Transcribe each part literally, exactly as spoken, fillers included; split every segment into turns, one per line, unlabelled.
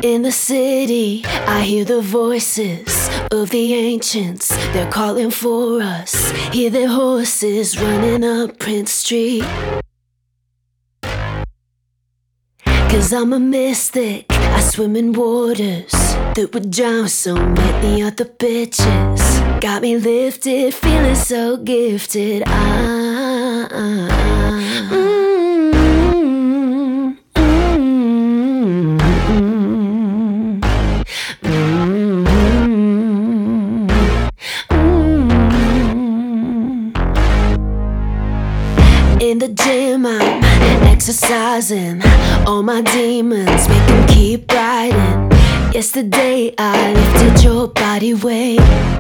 In the city, I hear the voices of the ancients. They're calling for us. Hear their horses running up Prince Street. Cause I'm a mystic, I swim in waters that would drown so many other bitches. Got me lifted, feeling so gifted. Ah, ah, ah. Mm. In the gym, I'm exercising all my demons, make them keep riding. Yesterday, I lifted your body weight.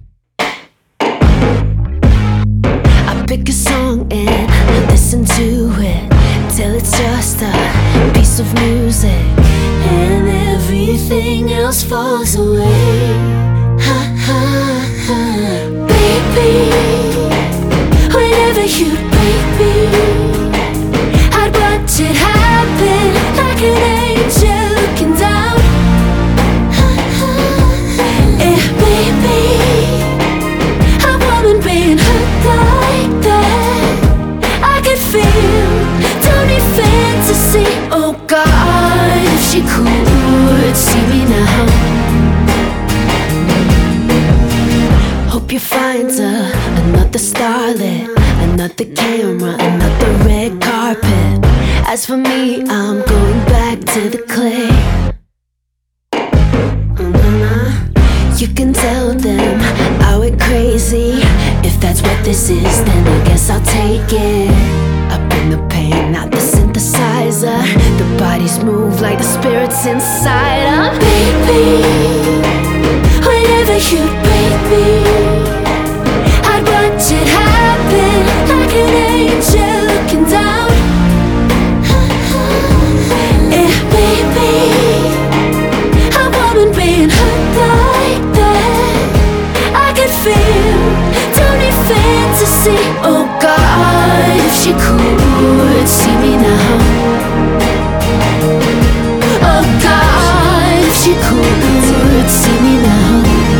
I pick a song and listen to it till it's just a piece of music, and everything else falls away. Ha ha ha. Baby, whenever you break me, I'd watch it happen like an angel looking down. Yeah, baby, a woman being hurt like that, I can feel, don't need fantasy. Oh God, if she could see me now. Hope you find her another starlet, another camera, another red carpet. As for me, I'm going back to the clay. Mm-hmm. You can tell them I went crazy. If that's what this is, then I guess I'll take it. Up in the pain, not the synthesizer. The bodies move like the spirits inside her. Baby, whenever you break me, I'd watch it happen like an angel looking down. Yeah, baby, a woman being hurt like that, I can feel, don't need fantasy. Oh God, if she could see me now. Oh God, if she could see me now.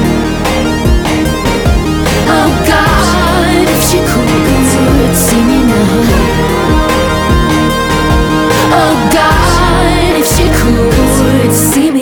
Oh God, if she could see me now. Oh God, if she could see me now.